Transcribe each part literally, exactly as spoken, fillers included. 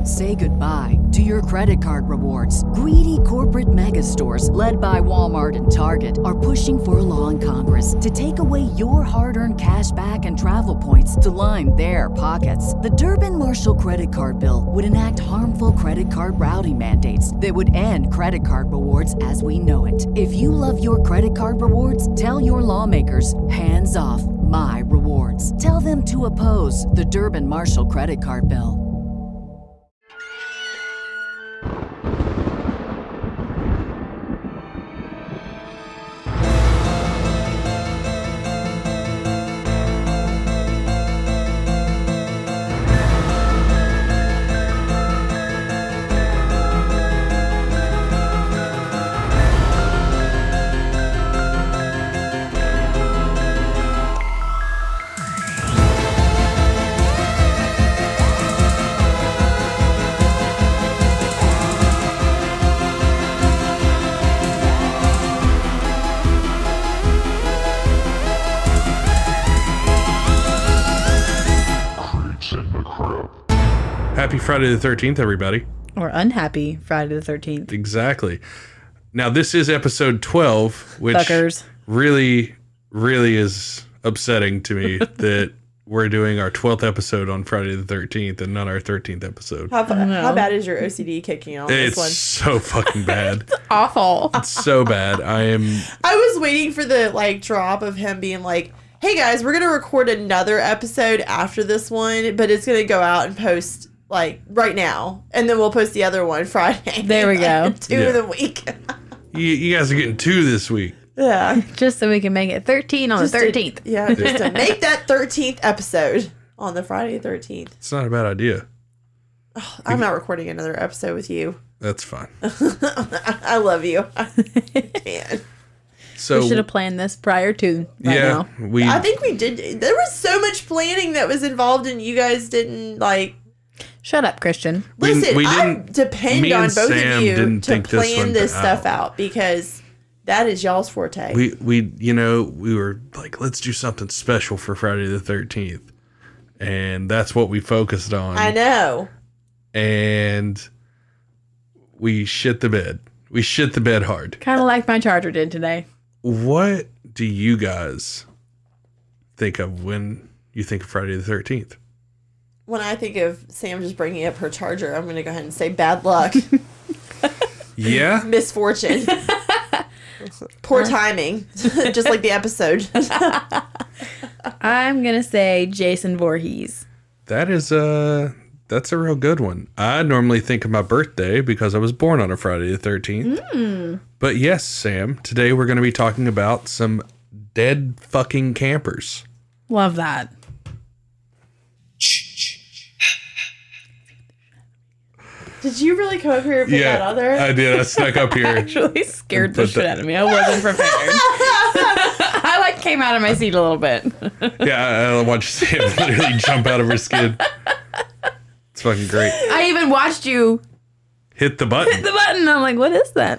Say goodbye to your credit card rewards. Greedy corporate mega stores, led by Walmart and Target, are pushing for a law in Congress to take away your hard-earned cash back and travel points to line their pockets. The Durbin-Marshall credit card bill would enact harmful credit card routing mandates that would end credit card rewards as we know it. If you love your credit card rewards, tell your lawmakers, hands off my rewards. Tell them to oppose the Durbin-Marshall credit card bill. Happy Friday the thirteenth, everybody. Or unhappy Friday the thirteenth. Exactly. Now, this is episode twelve, which Fuckers. really, really is upsetting to me that we're doing our twelfth episode on Friday the thirteenth and not our thirteenth episode. How, how bad is your O C D kicking on It's this one? so fucking bad. It's awful. It's so bad. I am... I was waiting for the like drop of him being like, hey guys, we're going to record another episode after this one, but it's going to go out and post like right now. And then we'll post the other one Friday. There we go. Two Yeah. of the week. You, you guys are getting two this week. Yeah. Just so we can make it thirteen on Just the to- thirteenth. yeah, just to make that thirteenth episode on the Friday the thirteenth. It's not a bad idea. I'm not recording another episode with you. That's fine. I love you. Man. So, We should have planned this prior to right yeah, now. we... I think we did. There was so much planning that was involved, and you guys didn't like. Shut up, Christian. We- Listen, we I didn't- depend me on and both Sam of you didn't to think this plan one this out. stuff out because that is y'all's forte. We, we, you know, we were like, let's do something special for Friday the thirteenth. And that's what we focused on. I know. And we shit the bed. We shit the bed hard. Kind of like my charger did today. What do you guys think of when you think of Friday the thirteenth? When I think of Sam just bringing up her charger, I'm going to go ahead and say bad luck, Yeah? misfortune, poor timing, just like the episode. I'm going to say Jason Voorhees. That is a, that's a real good one. I normally think of my birthday because I was born on a Friday the thirteenth. Mm. But yes, Sam, today we're going to be talking about some dead fucking campers. Love that. Did you really come up here and put that on there? I did. I snuck up here. Actually scared the Put shit the- out of me. I wasn't prepared. I like came out of my seat a little bit. Yeah, I, I watched Sam literally jump out of her skin. It's fucking great. I even watched you Hit the button. hit the button. I'm like, what is that?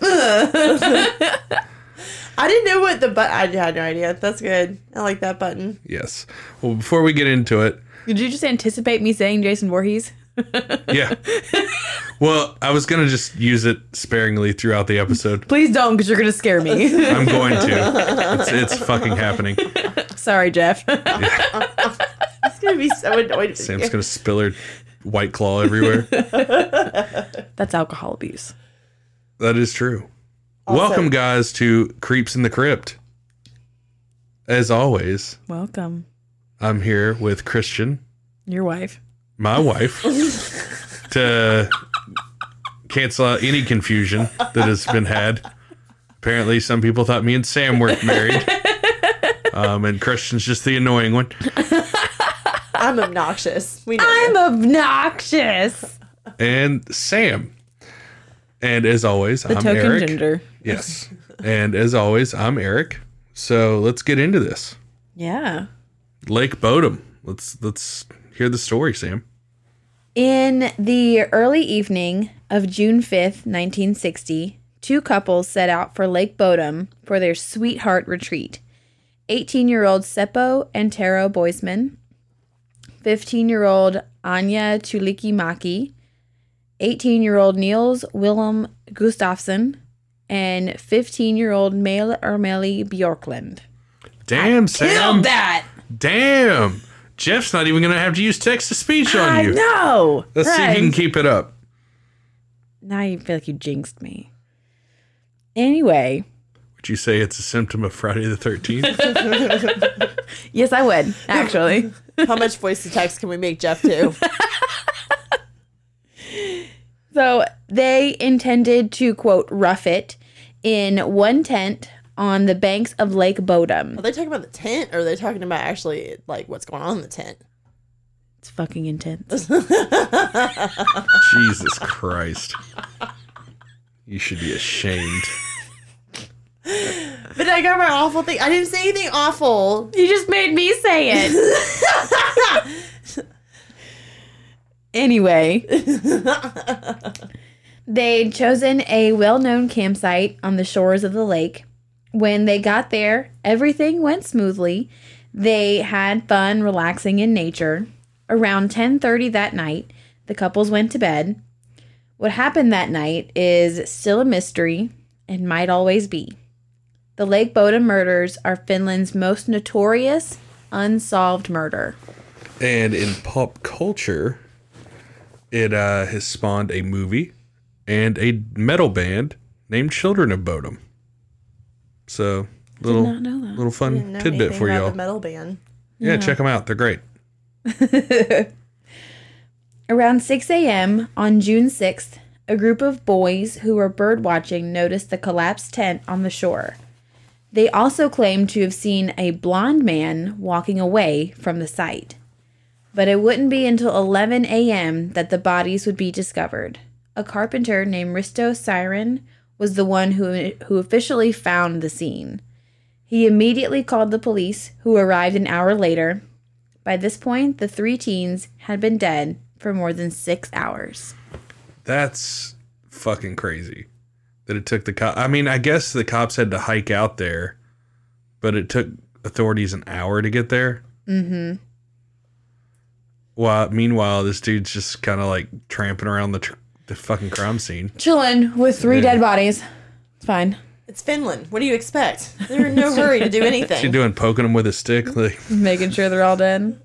I didn't know what the button. I had no idea. That's good. I like that button. Yes. Well, before we get into it, Did you just anticipate me saying Jason Voorhees? yeah. Well, I was going to just use it sparingly throughout the episode. Please don't, because you're going to scare me. I'm going to. It's, it's fucking happening. Sorry, Jeff. It's gonna be so annoyed. Sam's going to spill her White Claw everywhere. That's alcohol abuse. That is true. Also- Welcome, guys, to Creeps in the Crypt. As always, Welcome. I'm here with Christian, Your wife. my wife, to cancel out any confusion that has been had. Apparently, some people thought me and Sam weren't married. Um, and Christian's just the annoying one. I'm obnoxious. We know. I'm obnoxious. And Sam. And as always, The I'm token Eric. gender. Yes. And as always, I'm Eric. So let's get into this. Yeah. Lake Bodom. Let's let's hear the story, Sam. In the early evening of June fifth, nineteen sixty, two couples set out for Lake Bodom for their sweetheart retreat. eighteen-year-old Seppo and Taro Boisman, fifteen-year-old Anya Chulikimaki, eighteen-year-old Niels Willem Gustafsson, and fifteen-year-old Male Ermeli Bjorklund. Damn, Sam. Killed that! Damn. Jeff's not even going to have to use text-to-speech on I you. know! Let's see if you can keep it up. Now you feel like you jinxed me. Anyway. Would you say it's a symptom of Friday the thirteenth? Yes, I would, actually. How much voice to text can we make Jeff do? So they intended to, quote, rough it in one tent on the banks of Lake Bodom. Are they talking about the tent, or are they talking about actually, like, what's going on in the tent? It's fucking intense. Jesus Christ. You should be ashamed. But I got my awful thing. I didn't say anything awful. You just made me say it. Anyway, they'd chosen a well-known campsite on the shores of the lake. When they got there, everything went smoothly. They had fun relaxing in nature. Around ten thirty that night, the couples went to bed. What happened that night is still a mystery and might always be. The Lake Bodom murders are Finland's most notorious unsolved murder. And in pop culture, it uh, has spawned a movie and a metal band named Children of Bodom. So, little not know that. little fun Didn't know tidbit anything for about y'all. the metal band. Yeah, Yeah. check them out. They're great. Around six a.m. on June sixth, a group of boys who were bird watching noticed the collapsed tent on the shore. They also claimed to have seen a blond man walking away from the site. But it wouldn't be until eleven a.m. that the bodies would be discovered. A carpenter named Risto Siren was the one who, who officially found the scene. He immediately called the police, who arrived an hour later. By this point, the three teens had been dead for more than six hours. That's fucking crazy. That it took the cop. I mean, I guess the cops had to hike out there, but it took authorities an hour to get there. Mm-hmm. While meanwhile, this dude's just kind of like tramping around the tr- the fucking crime scene. Chilling with three Yeah. dead bodies. It's fine. It's Finland. What do you expect? They're in no hurry to do She anything. doing poking him with a stick. Like, Making sure they're all dead.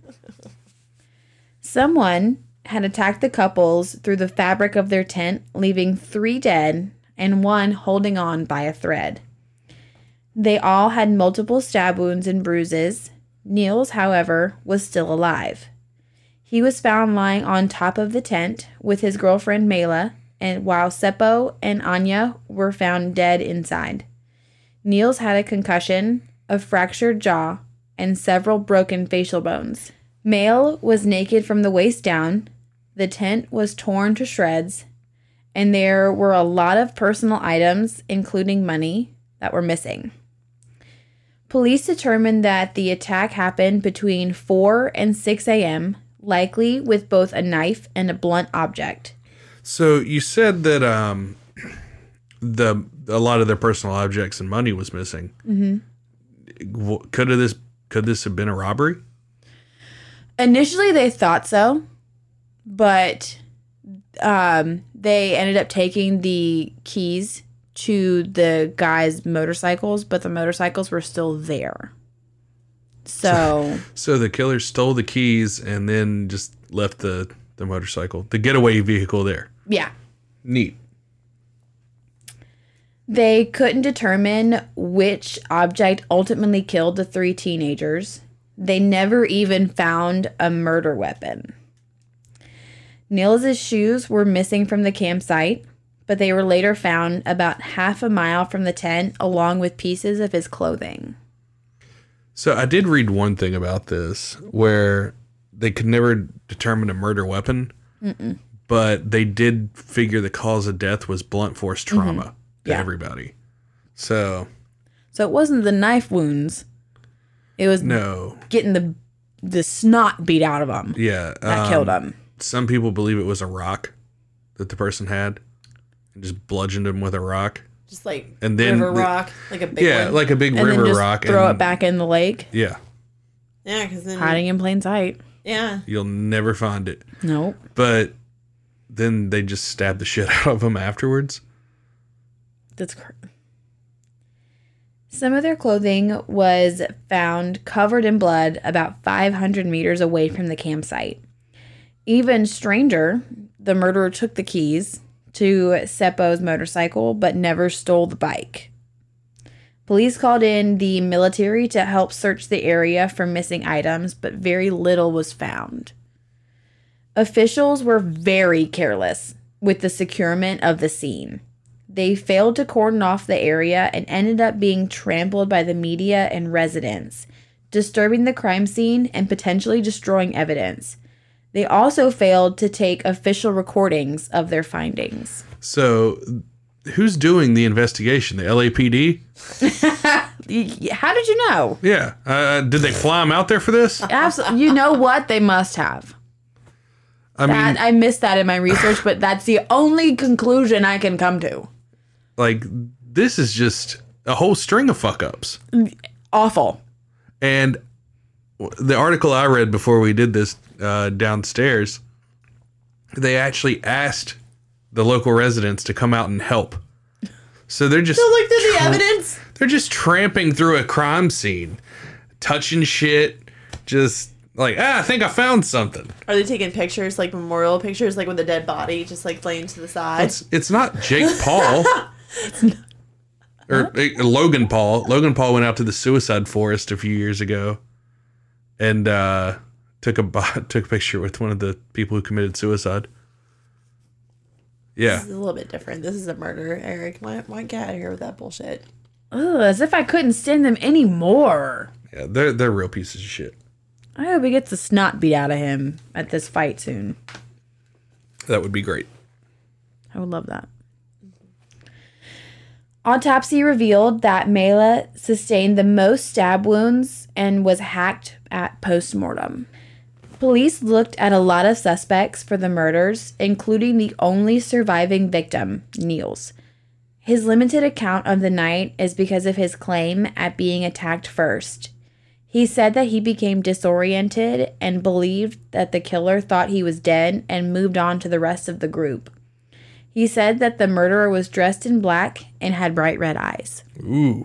Someone had attacked the couples through the fabric of their tent, leaving three dead and one holding on by a thread. They all had multiple stab wounds and bruises. Niels, however, was still alive. He was found lying on top of the tent with his girlfriend Mela, and while Seppo and Anya were found dead inside. Niels had a concussion, a fractured jaw, and several broken facial bones. Male was naked from the waist down, the tent was torn to shreds, and there were a lot of personal items, including money, that were missing. Police determined that the attack happened between four and six a.m., likely with both a knife and a blunt object. so you said that um, the a lot of their personal objects and money was missing. Mm-hmm. Could have this could this have been a robbery? Initially, they thought so, but um, they ended up taking the keys to the guys' motorcycles, but the motorcycles were still there. So, So the killer stole the keys and then just left the the motorcycle, the getaway vehicle there. yeah. Neat. They couldn't determine which object ultimately killed the three teenagers. They never even found a murder weapon. Niels' shoes were missing from the campsite, but they were later found about half a mile from the tent along with pieces of his clothing. So I did read one thing about this where they could never determine a murder weapon, Mm-mm. but they did figure the cause of death was blunt force trauma to Yeah. everybody. So So it wasn't the knife wounds. It was no, getting the the snot beat out of them yeah, that um, killed them. Some people believe it was a rock that the person had, and just bludgeoned him with a rock. Just like And then river the- rock, like a big Yeah, one. like a big And river then just rock. throw and, it back in the lake, Yeah, yeah, because then hiding in plain sight. yeah, you'll never find it. Nope. But then they just stabbed the shit out of him afterwards. That's crazy. Some of their clothing was found covered in blood about five hundred meters away from the campsite. Even stranger, the murderer took the keys to Seppo's motorcycle but never stole the bike. Police called in the military to help search the area for missing items, but very little was found. Officials were very careless with the securement of the scene. They failed to cordon off the area and ended up being trampled by the media and residents, disturbing the crime scene and potentially destroying evidence. They also failed to take official recordings of their findings. So, who's doing the investigation? The L A P D? How did you know? Yeah. Uh, did they fly them out there for this? Absolutely. You know what? They must have. I That, mean, I missed that in my research, but that's the only conclusion I can come to. like, this is just a whole string of fuck ups. Awful. And the article I read before we did this uh, downstairs, they actually asked the local residents to come out and help. So they're just So look through the tra- evidence. They're just tramping through a crime scene, touching shit, just like, ah, I think I found something. Are they taking pictures, like memorial pictures, like with a dead body, just like laying to the side? It's it's not Jake Paul. Or uh, Logan Paul. Logan Paul went out to the suicide forest a few years ago and uh, took a bo- took a picture with one of the people who committed suicide. Yeah. This is a little bit different. This is a murder, Eric. Why, why get out of here with that bullshit? Ugh, as if I couldn't stand them anymore. Yeah, they're they're real pieces of shit. I hope he gets the snot beat out of him at this fight soon. That would be great. I would love that. Autopsy revealed that Mela sustained the most stab wounds and was hacked at postmortem. Police looked at a lot of suspects for the murders, including the only surviving victim, Niels. His limited account of the night is because of his claim at being attacked first. He said that he became disoriented and believed that the killer thought he was dead and moved on to the rest of the group. He said that the murderer was dressed in black and had bright red eyes. Ooh.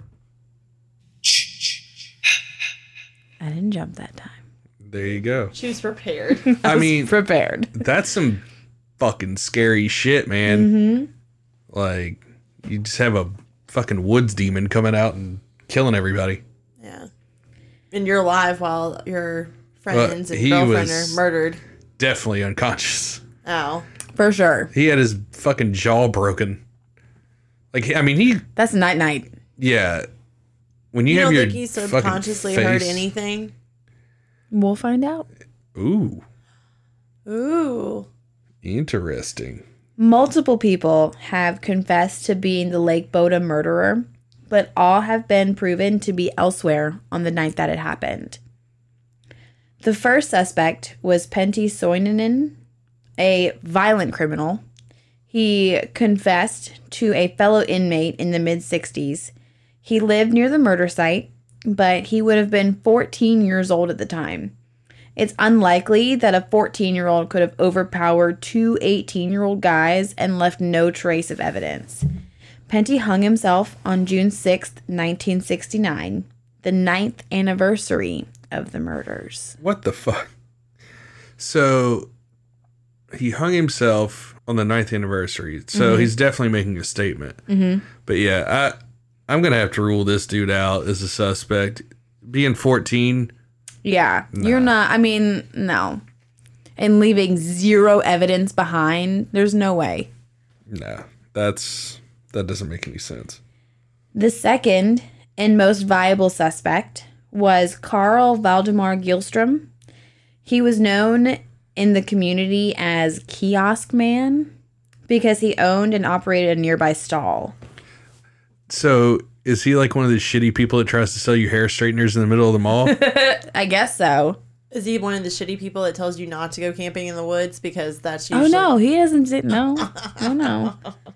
I didn't jump that time. There you go. She was prepared. I mean, Prepared. that's some fucking scary shit, man. Mm-hmm. Like, you just have a fucking woods demon coming out and killing everybody. Yeah. And you're alive while your friends Well, and he girlfriend was- are murdered. Definitely unconscious. Oh. For sure. He had his fucking jaw broken. Like, I mean, he, That's night night. yeah. When you, You have don't your think he fucking subconsciously heard face- anything? We'll find out. Ooh, Ooh. interesting. Multiple people have confessed to being the Lake Boda murderer, but all have been proven to be elsewhere on the night that it happened. The first suspect was Pentti Soininen, a violent criminal. He confessed to a fellow inmate in the mid-sixties. He lived near the murder site, but he would have been fourteen years old at the time. It's unlikely that a fourteen-year-old could have overpowered two eighteen-year-old guys and left no trace of evidence. Pentti hung himself on June sixth, nineteen sixty-nine, the ninth anniversary of the murders. What the fuck? So, he hung himself on the ninth anniversary. So, he's definitely making a statement. Mm-hmm. But yeah, I, I'm going to have to rule this dude out as a suspect. Being fourteen... Yeah, you're not, I mean, no. And leaving zero evidence behind, there's no way. No, that's that doesn't make any sense. The second and most viable suspect was Carl Valdemar Gilstrom. He was known in the community as Kiosk Man because he owned and operated a nearby stall. So, is he like one of the shitty people that tries to sell you hair straighteners in the middle of the mall? I guess so. Is he one of the shitty people that tells you not to go camping in the woods because that's Oh usually... no, he doesn't. Say, no, oh no.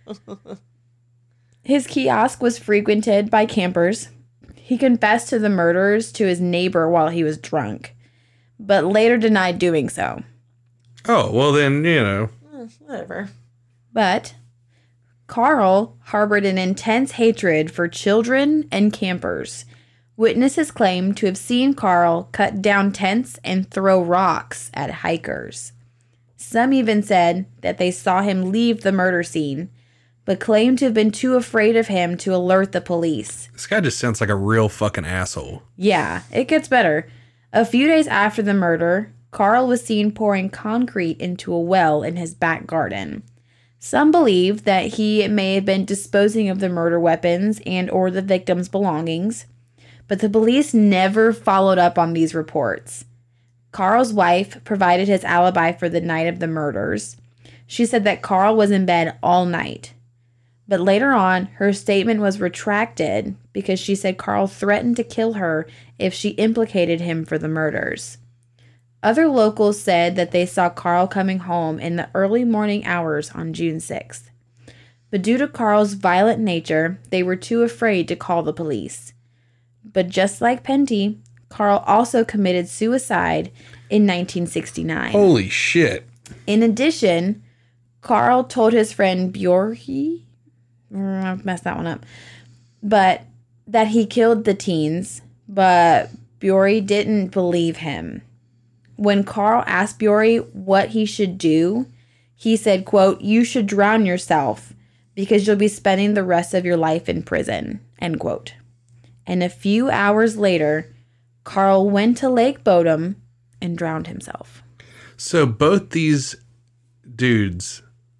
His kiosk was frequented by campers. He confessed to the murders to his neighbor while he was drunk, but later denied doing so. Oh, well then, you know. Whatever. But Carl harbored an intense hatred for children and campers. Witnesses claim to have seen Carl cut down tents and throw rocks at hikers. Some even said that they saw him leave the murder scene, but claimed to have been too afraid of him to alert the police. This guy just sounds like a real fucking asshole. Yeah, it gets better. A few days after the murder, Carl was seen pouring concrete into a well in his back garden. Some believe that he may have been disposing of the murder weapons and or the victim's belongings, but the police never followed up on these reports. Carl's wife provided his alibi for the night of the murders. She said that Carl was in bed all night. But later on, her statement was retracted because she said Carl threatened to kill her if she implicated him for the murders. Other locals said that they saw Carl coming home in the early morning hours on June sixth. But due to Carl's violent nature, they were too afraid to call the police. But just like Penty, Carl also committed suicide in nineteen sixty-nine. Holy shit. In addition, Carl told his friend Bjorky, I've messed that one up, but that he killed the teens, but Bjorky didn't believe him. When Carl asked Bjorky what he should do, he said, quote, "You should drown yourself because you'll be spending the rest of your life in prison," end quote. And a few hours later, Carl went to Lake Bodom and drowned himself. So both these dudes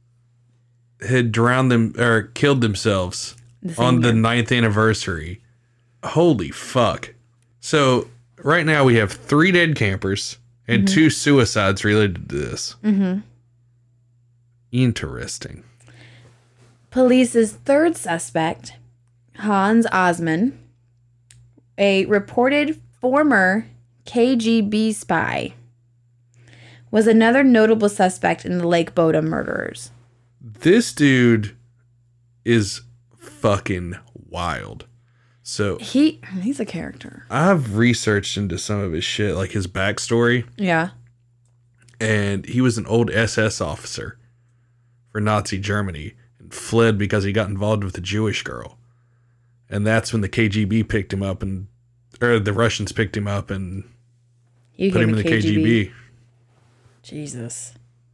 had drowned them or killed themselves The same on the year. ninth anniversary. Holy fuck. So right now we have three dead campers and two suicides related to this. Mm-hmm. Interesting. Police's third suspect, Hans Osman, a reported former K G B spy, was another notable suspect in the Lake Bodom murders. This dude is fucking wild. So He he's a character. I've researched into some of his shit, like his backstory, Yeah. and he was an old S S officer for Nazi Germany and fled because he got involved with a Jewish girl. And that's when the K G B picked him up and, or the Russians picked him up and You put gave him in me the K G B. Jesus.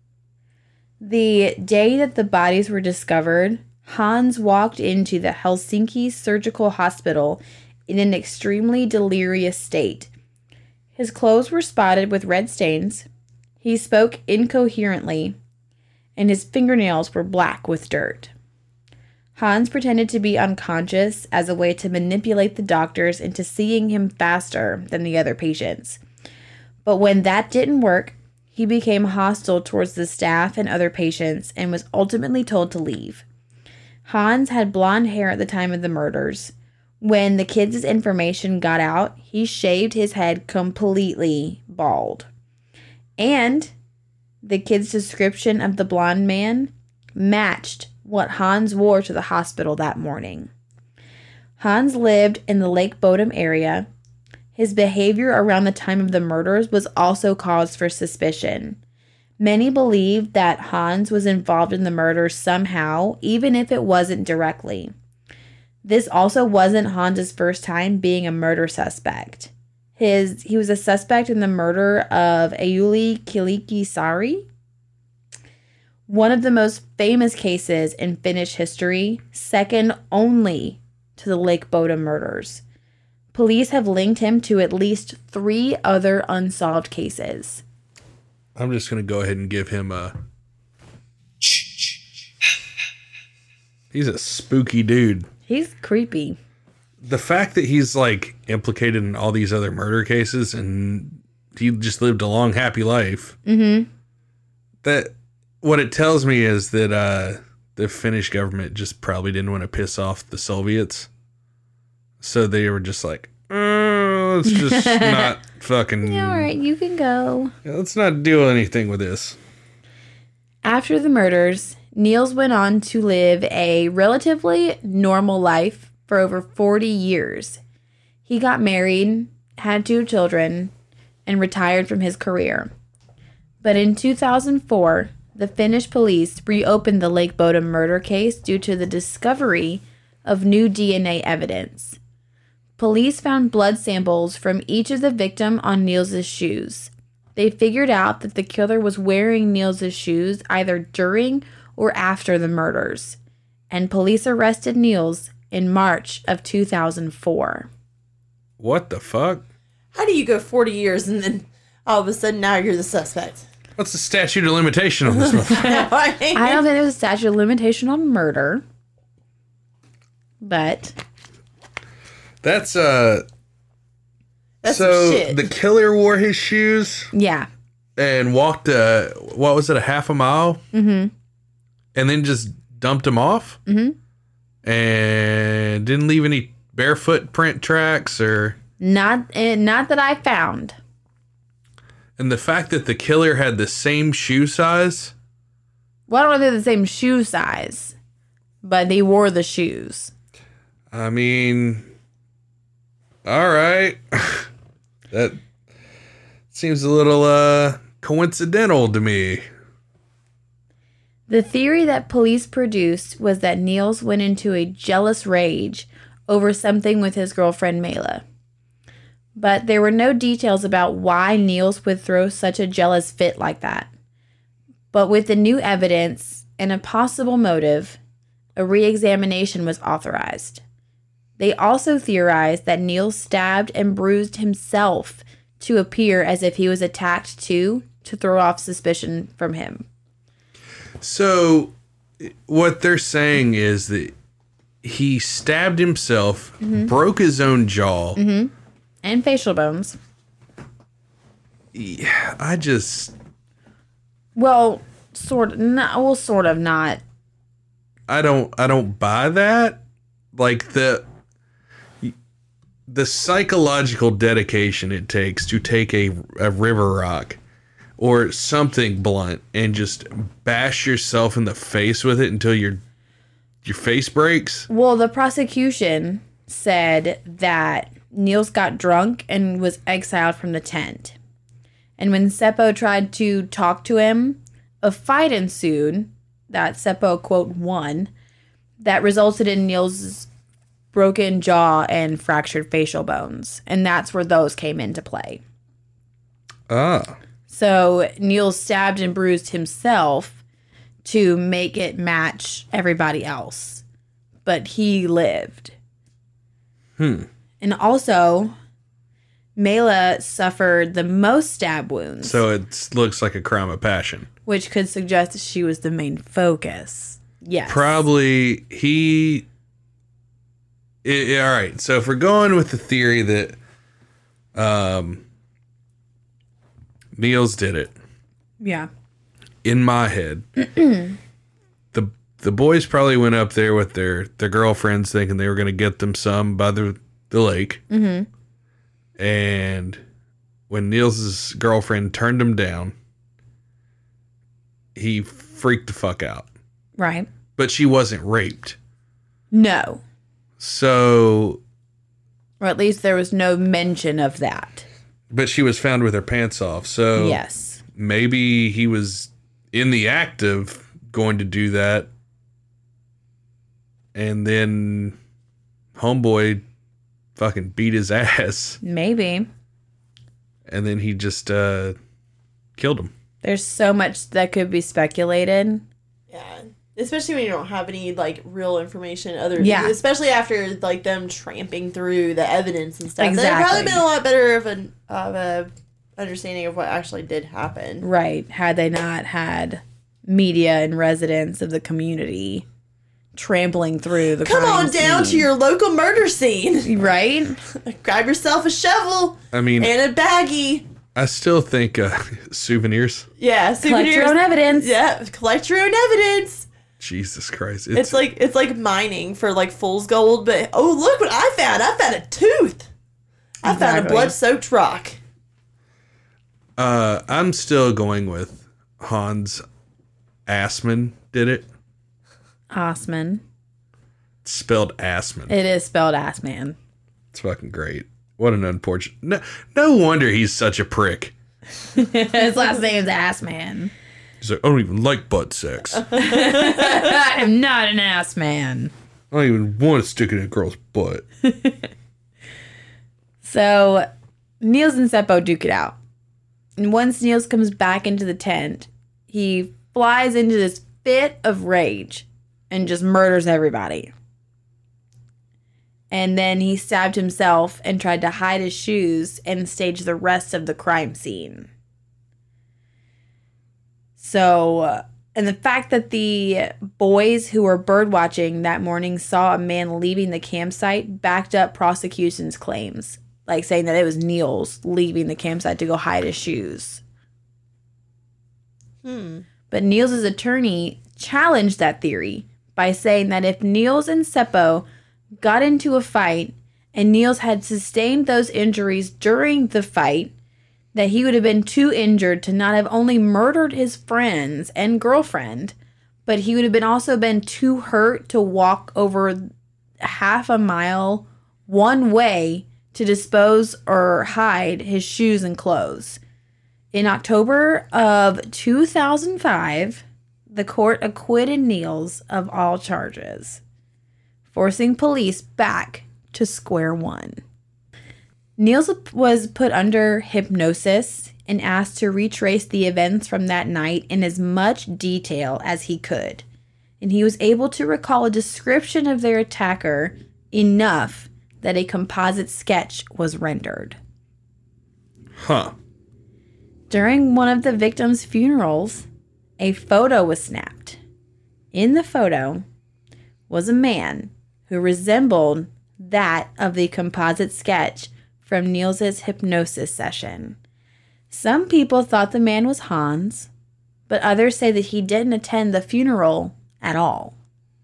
The day that the bodies were discovered, Hans walked into the Helsinki Surgical Hospital in an extremely delirious state. His clothes were spotted with red stains, he spoke incoherently, and his fingernails were black with dirt. Hans pretended to be unconscious as a way to manipulate the doctors into seeing him faster than the other patients. But when that didn't work, he became hostile towards the staff and other patients and was ultimately told to leave. Hans had blonde hair at the time of the murders. When the kids' information got out, he shaved his head completely bald. And the kids' description of the blonde man matched what Hans wore to the hospital that morning. Hans lived in the Lake Bodom area. His behavior around the time of the murders was also cause for suspicion. Many believed that Hans was involved in the murders somehow, even if it wasn't directly. This also wasn't Hans's first time being a murder suspect. His he was a suspect in the murder of Euli Kiliki-Sari, one of the most famous cases in Finnish history, second only to the Lake Bodom murders. Police have linked him to at least three other unsolved cases. I'm just going to go ahead and give him a... He's a spooky dude. He's creepy. The fact that he's like implicated in all these other murder cases and he just lived a long, happy life. Mm-hmm. That what it tells me is that uh, the Finnish government just probably didn't want to piss off the Soviets. So they were just like, oh, let's just not fucking... Yeah, all right, you can go. Let's not do anything with this. After the murders, Niels went on to live a relatively normal life for over forty years. He got married, had two children, and retired from his career. But in two thousand four, the Finnish police reopened the Lake Bodom murder case due to the discovery of new D N A evidence. Police found blood samples from each of the victim on Niels' shoes. They figured out that the killer was wearing Niels' shoes either during or after the murders, and police arrested Niels in March of two thousand four. What the fuck? How do you go forty years and then all of a sudden now you're the suspect? What's the statute of limitation on this one? I don't think there's a statute of limitation on murder, but That's uh. That's so some shit. the killer wore his shoes yeah. and walked uh what was it, a half a mile? Mm-hmm. And then just dumped him off? Mm-hmm. And didn't leave any barefoot print tracks or Not eh, not that I found. and the fact that the killer had the same shoe size. Well, I don't know if they're the same shoe size, but they wore the shoes. I mean, all right. That seems a little uh coincidental to me. The theory that police produced was that Niels went into a jealous rage over something with his girlfriend Mela. But there were no details about why Niels would throw such a jealous fit like that. But with the new evidence and a possible motive, a re-examination was authorized. They also theorized that Niels stabbed and bruised himself to appear as if he was attacked too, to throw off suspicion from him. So what they're saying is that he stabbed himself, mm-hmm. broke his own jaw. Mm-hmm. And facial bones. Yeah, I just... Well, sort of, not, well, sort of not. I don't, I don't buy that. Like the, the psychological dedication it takes to take a, a river rock or something blunt and just bash yourself in the face with it until your, your face breaks. Well, the prosecution said that Niels got drunk and was exiled from the tent. And when Seppo tried to talk to him, a fight ensued that Seppo, quote, won, that resulted in Niels' broken jaw and fractured facial bones. And that's where those came into play. Ah. So Niels stabbed and bruised himself to make it match everybody else. But he lived. Hmm. And also, Mela suffered the most stab wounds. So it looks like a crime of passion. Which could suggest that she was the main focus. Yes. Probably he... It, all right, so if we're going with the theory that um, Niels did it. Yeah. In my head, the the boys probably went up there with their, their girlfriends thinking they were going to get them some by the, the lake. Mm-hmm. And when Niels' girlfriend turned him down, he freaked the fuck out. Right. But she wasn't raped. No. So... Or at least there was no mention of that. But she was found with her pants off, so... Yes. Maybe he was in the act of going to do that. And then homeboy fucking beat his ass. Maybe. And then he just uh, killed him. There's so much that could be speculated. Yeah. Especially when you don't have any, like, real information other Yeah. Especially after, like, them tramping through the evidence and stuff. Exactly. There'd probably been a lot better of an of a understanding of what actually did happen. Right. Had they not had media and residents of the community trampling through the Come crime on down scene. to your local murder scene. Right? Grab yourself a shovel I mean, and a baggie. I still think uh, souvenirs. Yeah, Collect souvenirs. your own evidence. Yeah, collect your own evidence. Jesus Christ. It's, it's like it's like mining for like fool's gold, but oh look what I found! I found a tooth. I found a Exactly. blood-soaked rock. Uh, I'm still going with Hans Assman did it. Osman. It's spelled Assman. It is spelled ass man. It's fucking great. What an unfortunate... No, no wonder he's such a prick. His last name's ass man. He's like, I don't even like butt sex. I I am not an ass man. don't even want to stick it in a girl's butt. So Niels and Seppo duke it out. And once Niels comes back into the tent, he flies into this fit of rage and just murders everybody. And then he stabbed himself and tried to hide his shoes and stage the rest of the crime scene. So, uh, and the fact that the boys who were bird watching that morning saw a man leaving the campsite backed up prosecution's claims, like saying that it was Niels leaving the campsite to go hide his shoes. Hmm. But Niels' attorney challenged that theory by saying that if Niels and Seppo got into a fight and Niels had sustained those injuries during the fight, that he would have been too injured to not have only murdered his friends and girlfriend, but he would have been also been too hurt to walk over half a mile one way to dispose or hide his shoes and clothes. In October of two thousand five, the court acquitted Niels of all charges, forcing police back to square one. Niels was put under hypnosis and asked to retrace the events from that night in as much detail as he could. And he was able to recall a description of their attacker enough that a composite sketch was rendered. Huh. During one of the victims' funerals, a photo was snapped. In the photo was a man who resembled that of the composite sketch from Niels' hypnosis session. Some people thought the man was Hans, but others say that he didn't attend the funeral at all.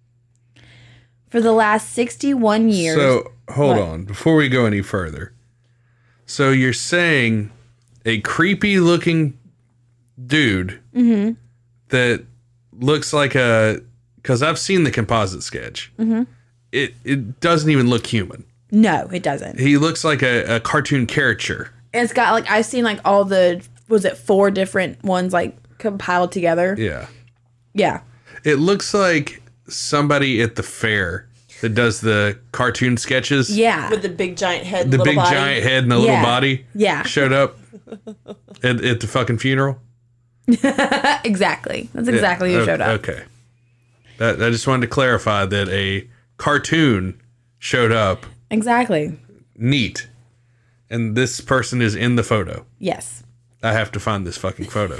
For the last sixty-one years... So, hold What? on. Before we go any further. So, you're saying a creepy-looking dude Mm-hmm. that looks like a... Because I've seen the composite sketch. Mm-hmm. It, it doesn't even look human. No, it doesn't. He looks like a, a cartoon caricature. It's got, like, I've seen, like, all the... Was it four different ones, like, compiled together? Yeah. Yeah. It looks like somebody at the fair that does the cartoon sketches. Yeah. With the big giant head, and The little big body. giant head and the Yeah. little body. Yeah. Showed up at, at the fucking funeral. Exactly. That's exactly Yeah, who showed o- up. Okay. That, I just wanted to clarify that a cartoon showed up. Exactly. Neat. And this person is in the photo. Yes. I have to find this fucking photo.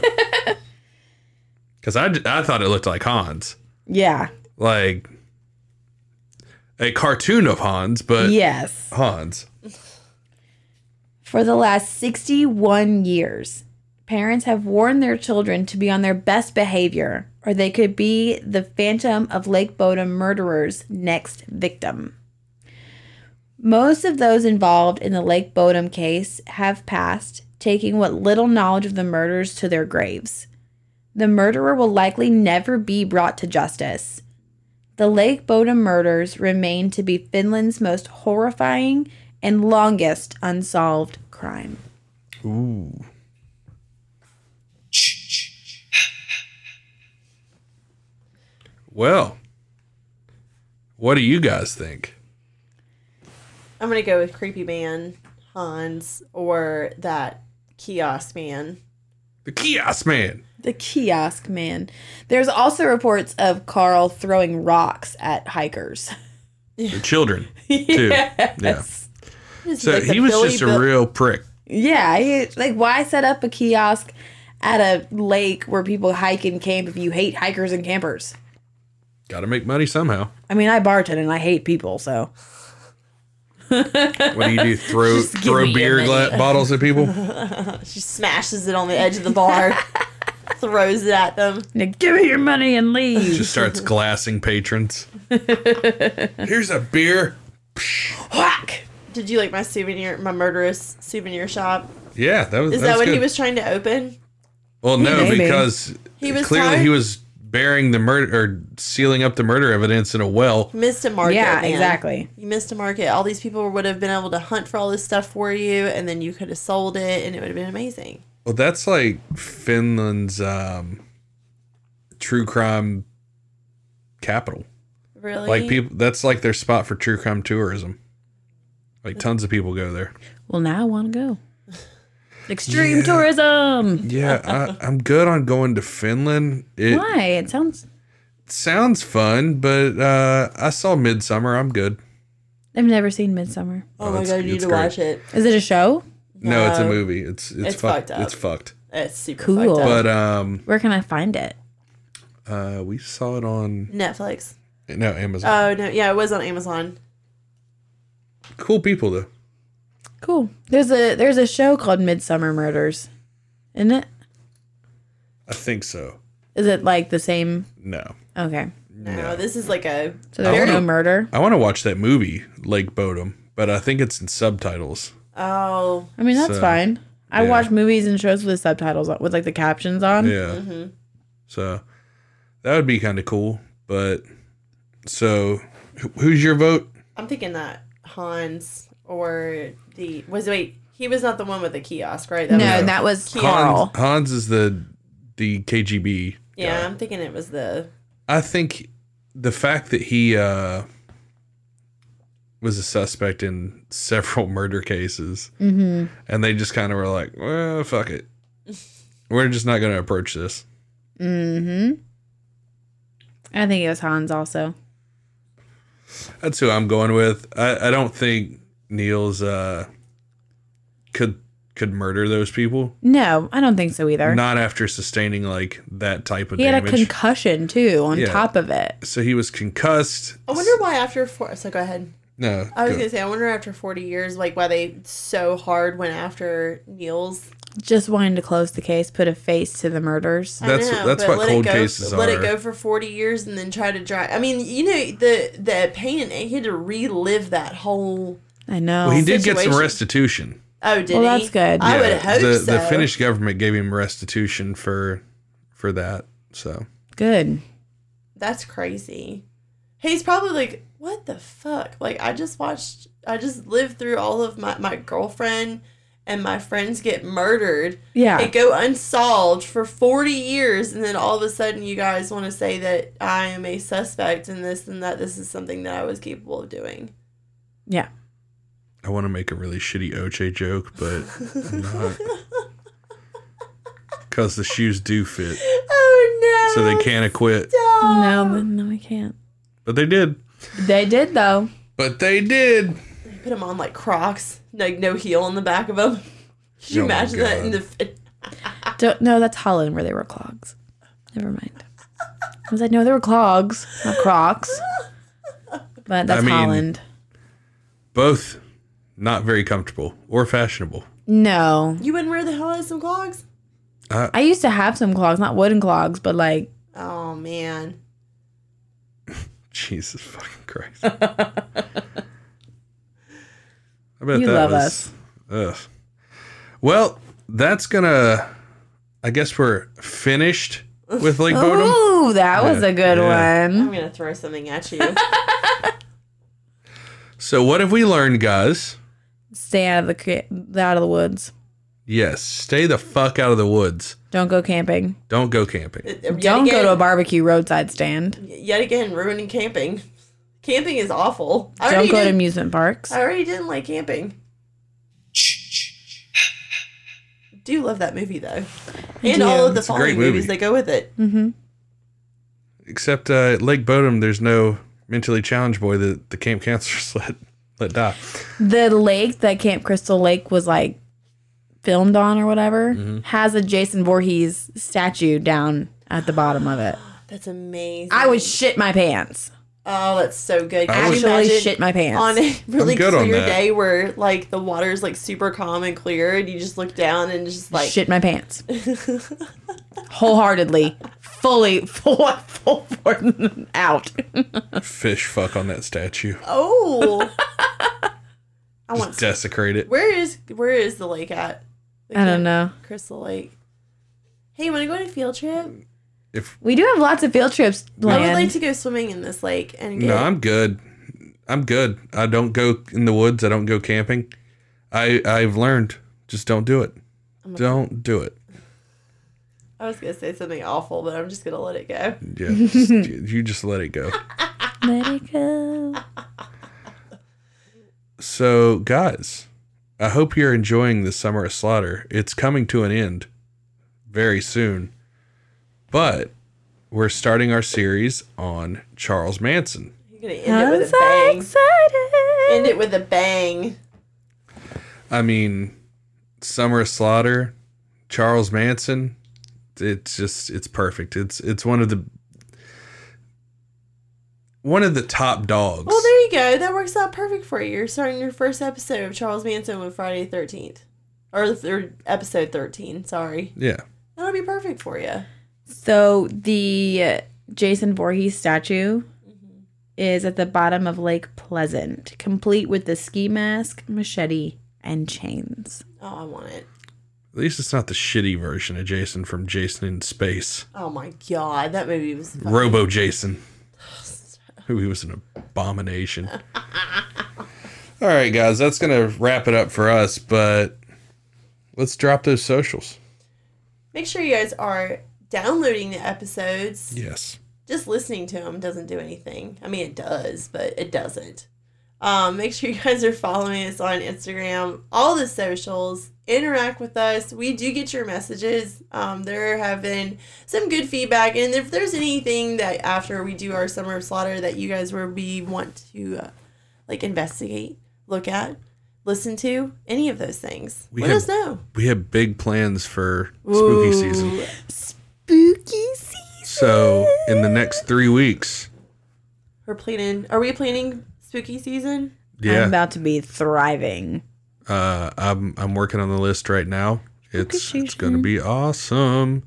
Because I, d- I thought it looked like Hans. Yeah. Like a cartoon of Hans, but Yes. Hans. For the last sixty-one years, parents have warned their children to be on their best behavior, or they could be the Phantom of Lake Bodom murderer's next victim. Most of those involved in the Lake Bodom case have passed, taking what little knowledge of the murders to their graves. The murderer will likely never be brought to justice. The Lake Bodom murders remain to be Finland's most horrifying and longest unsolved crime. Ooh. Well, what do you guys think? I'm gonna go with creepy man Hans or that kiosk man. The kiosk man. The kiosk man. There's also reports of Carl throwing rocks at hikers. The children, too. Yes. Yeah. So he was just a real prick. Yeah. He, like, why set up a kiosk at a lake where people hike and camp if you hate hikers and campers? Got to make money somehow. I mean, I bartend and I hate people, so. What do you do? Throw Just give throw me beer your gla- money. bottles at people? She smashes it on the edge of the bar, throws it at them. Now, give me your money and leave. Just starts glassing patrons. Here's a beer. Whack. Did you like my souvenir, my murderous souvenir shop? Yeah, that was. Is that that was what good. he was trying to open? Well, no, Maybe. because He was clearly tired? he was burying the murder or sealing up the murder evidence in a well. Missed a market. Yeah, man. exactly. You missed a market. All these people would have been able to hunt for all this stuff for you, and then you could have sold it, and it would have been amazing. Well, that's like Finland's um, true crime capital. Really? Like people, that's like their spot for true crime tourism. Like tons of people go there. Well, now I want to go. Extreme Yeah. tourism. Yeah, I, I'm good on going to Finland. It Why? It sounds. sounds fun, but uh, I saw Midsummer. I'm good. I've never seen Midsummer. oh Oh, my it's- god, you need it's to great. watch it. Is it a show? No, it's a No. movie. It's it's, It's fucked. fucked up. It's fucked. It's super Cool. fucked up. But um, Where can I find it? uh, we saw it on Netflix. no Amazon. Oh no, yeah, it was on Amazon. Cool people though. Cool. There's a there's a show called Midsummer Murders, isn't it? I think so. Is it like the same? No. Okay. No, No. this is like a So there's wanna- no murder. I want to watch that movie Lake Bodom, but I think it's in subtitles. oh I mean, that's So, fine. I yeah. watch movies and shows with subtitles on, with like the captions on. Yeah. Mm-hmm. So that would be kind of cool. But so wh- who's your vote? I'm thinking that Hans or the was wait he was not the one with the kiosk, right? That No, was, that was Hans- Carl. Hans, Hans is the the K G B. yeah, guy. I'm thinking it was the I think the fact that he uh, was a suspect in several murder cases, Mm-hmm. and they just kind of were like, "Well, fuck it, we're just not going to approach this." Mm-hmm. I think it was Hans also. That's who I'm going with. I, I don't think Niels uh, could could murder those people. No, I don't think so either. Not after sustaining like that type of He had a damage. concussion too on Yeah. top of it. so he was concussed. I wonder why after four so go ahead. No, I was go. gonna say I wonder after forty years like why they so hard went after Niels. Just wanting to close the case, put a face to the murders. I That's- that's but what let it cold go- cases Let it are. go for forty years and then try to drive. I mean, you know the the pain and ache, he had to relive that whole. I know. Well, he did get some situation. restitution. Oh, did Well, he? that's good. I Yeah, would hope the, so. The Finnish government gave him restitution for for that. So Good. That's crazy. He's probably like, what the fuck? Like, I just watched, I just lived through all of my, my girlfriend and my friends get murdered. Yeah. They go unsolved for forty years, and then all of a sudden you guys want to say that I am a suspect in this and that this is something that I was capable of doing. Yeah. I want to make a really shitty Oche joke, but I'm not. Because the shoes do fit, Oh, no. so they can't acquit. Stop. No, but no, I can't. But they did. They did though. But they did. They put them on like Crocs, like no heel on the back of them. Could you Oh my imagine that in God. the. Don't, no, that's Holland where they were clogs. Never mind. I was like, no, they were clogs, not Crocs. But that's I mean- Holland. Both not very comfortable or fashionable. No. You wouldn't wear the hell out of some clogs? I used to have some clogs, not wooden clogs, but like, Oh, man. Jesus fucking Christ. I bet You that love was, us. Ugh. Well, that's gonna. I guess we're finished with Lake Bodom. ooh, that was Yeah, a good yeah. I'm one. going to throw something at you. So what have we learned, guys? Stay out of the cre- out of the woods. Yes, stay the fuck out of the woods. Don't go camping. Don't go camping. Yet Don't go again- to a barbecue roadside stand. Yet again, ruining camping. Camping is awful. I Don't already go to did- amusement parks. I already didn't like camping. Do love that movie though, and do. all of the It's a great following movies movie. that go with it. Mm-hmm. Except uh, at Lake Bodom, there's no mentally challenged boy that the camp counselors let let die. The lake that Camp Crystal Lake was like filmed on or whatever Mm-hmm. has a Jason Voorhees statue down at the bottom of it. That's amazing. I would shit my pants. Oh, that's so good. I Can you was- Actually imagine shit my pants. on a really I'm good on clear that. day where like the water's like super calm and clear, and you just look down and just like shit my pants. Wholeheartedly. Fully, full, full forward out. Fish fuck on that statue. oh. I want. Just desecrate it. Where is where is the lake at? The I don't Camp know. Crystal Lake. Hey, you want to go on a field trip? If We do have lots of field trips planned. I would like to go swimming in this lake and get. no, I'm good. I'm good. I don't go in the woods. I don't go camping. I I've learned just don't do it. Don't do it. I was gonna say something awful, but I'm just gonna let it go. Yeah, just, you just let it go. Let it go. So, guys, I hope you're enjoying the Summer of Slaughter. It's coming to an end very soon, but we're starting our series on Charles Manson. You're gonna end I'm it with a so bang. excited. End it with a bang. I mean, Summer of Slaughter, Charles Manson. It's just it's perfect. It's it's one of the one of the top dogs. Well, there you go. That works out perfect for you. You're starting your first episode of Charles Manson with Friday the thirteenth. Or, or episode thirteen, sorry. Yeah. That'll be perfect for you. So the Jason Voorhees statue mm-hmm. is at the bottom of Lake Pleasant, complete with the ski mask, machete, and chains. Oh, I want it. At least it's not the shitty version of Jason from Jason in Space. Oh my god, that movie was fun. Robo Jason. Who he was an abomination. All right, guys, that's going to wrap it up for us, but let's drop those socials. Make sure you guys are downloading the episodes. Yes. Just listening to them doesn't do anything. I mean, it does, but it doesn't. Um, make sure you guys are following us on Instagram, all the socials. Interact with us. We do get your messages. Um, there have been some good feedback, and if there's anything that after we do our Summer of Slaughter that you guys were we want to uh, like investigate, look at, listen to, any of those things, We let have- us know. We have big plans for spooky season. Spooky season. So, in the next three weeks, We're planning. Are we planning spooky season? yeah, I'm about to be thriving. uh, I'm I'm working on the list right now. It's it's season. going to be awesome,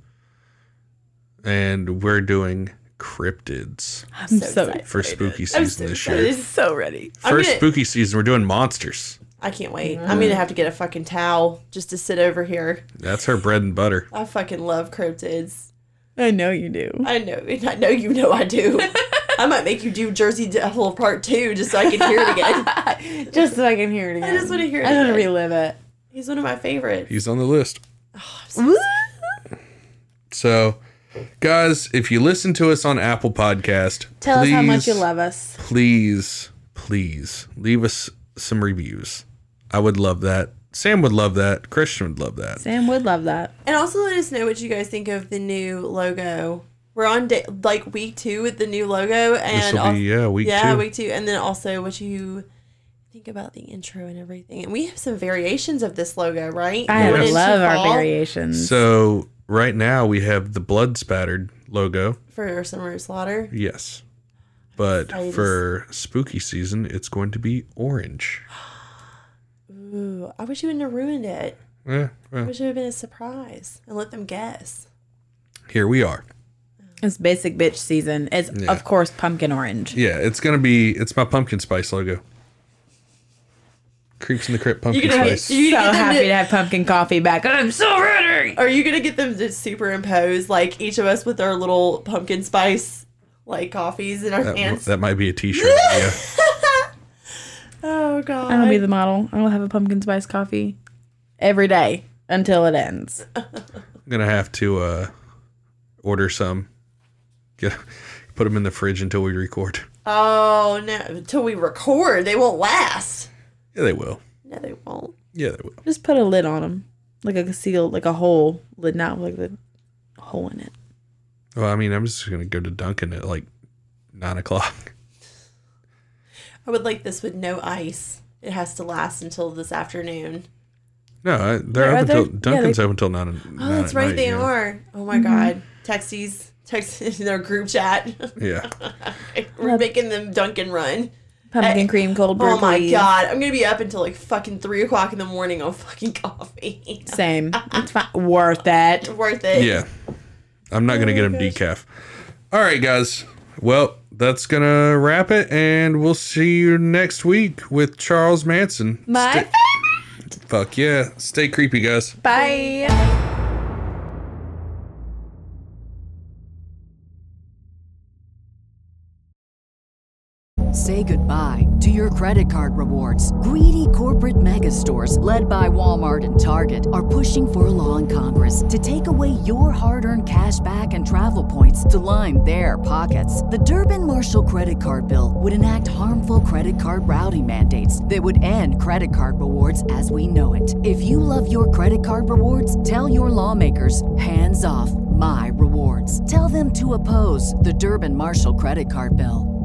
and we're doing cryptids I'm so so, excited. for spooky I'm season so this excited. year. so ready. I'm First gonna- spooky season, we're doing monsters. I can't wait. I'm gonna have to get a fucking towel just to sit over here. That's her bread and butter. I fucking love cryptids. I know you do. I know. I know you know I do. I might make you do Jersey Devil Part Two just so I can hear it again. Just so I can hear it again. I just want to hear it I want to again. relive it. He's one of my favorites. He's on the list. Woo! So, guys, if you listen to us on Apple Podcast, Tell please, us how much you love us. Please, please leave us some reviews. I would love that. Sam would love that. Christian would love that. Sam would love that. And also let us know what you guys think of the new logo. We're on day, like week two with the new logo, This and will also, be yeah week yeah, two. week two, and then also what you think about the intro and everything. And we have some variations of this logo, right? I Going into love our fall variations. So right now we have the blood spattered logo. for our Summer of Slaughter. Yes, but I for spooky season, it's going to be orange. Ooh, I wish you wouldn't have ruined it. Yeah, I well, wish it would have been a surprise and let them guess. here we are. It's basic bitch season. It's, Yeah. of course, pumpkin orange. Yeah, it's gonna be. It's my pumpkin spice logo. Creeps in the Crypt pumpkin gonna- spice. you- So get them happy to- to have pumpkin coffee back. I'm so ready. Are you gonna get them to superimpose like each of us with our little pumpkin spice like coffees in our That, hands? that might be a T-shirt idea. Oh god! I'll be the model. I'll have a pumpkin spice coffee every day until it ends. I'm gonna have to uh, order some. Get put them in the fridge until we record. Oh no! Until we record, they won't last. Yeah, they will. No, they won't. Yeah, they will. Just put a lid on them, like a seal, like a hole lid, not like the hole in it. Well, I mean, I'm just gonna go to Dunkin' at like nine o'clock. I would like this with no ice. It has to last until this afternoon. No, I, they're Yeah, open they're- until yeah, Dunkin's they- open until nine. Oh, that's right, they are. Oh my god! Texties, text in their group chat. Yeah. We're making them Dunkin' run. Pumpkin I- cream cold brew. Oh my please. god! I'm gonna be up until like fucking three o'clock in the morning on fucking coffee. Same. It's fine. Worth it. Worth it. Yeah. I'm not gonna get them decaf. All right, guys. Well, that's gonna wrap it, and we'll see you next week with Charles Manson. My Stay- favorite. Fuck yeah. Stay creepy, guys. Bye. Say goodbye to your credit card rewards. Greedy corporate mega stores, led by Walmart and Target, are pushing for a law in Congress to take away your hard-earned cash back and travel points to line their pockets. The Durbin-Marshall credit card bill would enact harmful credit card routing mandates that would end credit card rewards as we know it. If you love your credit card rewards, tell your lawmakers, hands off my rewards. Tell them to oppose the Durbin-Marshall credit card bill.